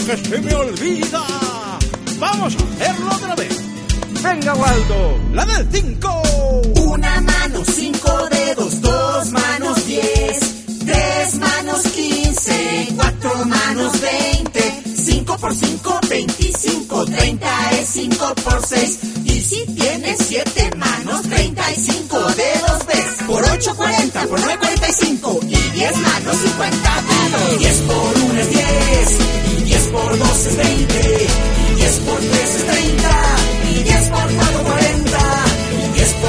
que se me olvida. Vamos a hacerlo otra vez. Venga, Waldo, la del 5. Una mano, 5 dedos, 2 manos, 10, 3 manos, 15, 4 manos, 20, 5 por 5, 25, 30 es 5 por 6. Y si tienes 7 manos, 35 dedos ves. Por 8, 40, por 9, 45. Y 10 manos, 50 dedos. 10 por